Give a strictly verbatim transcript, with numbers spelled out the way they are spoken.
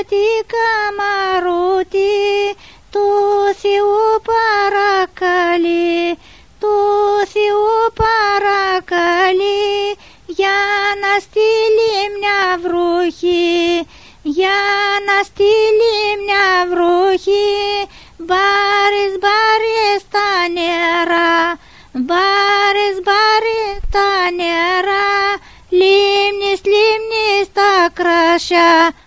τη καμαρούτη, του Θεού παρακαλεί, του Θεού παρακαλεί, για να στείλει μια βροχή, για να στείλει μια βροχή. Μπάρες, μπάρες τα νερά, μπάρες, μπάρες τα νερά, λίμνης, λίμνης τα κρασιά.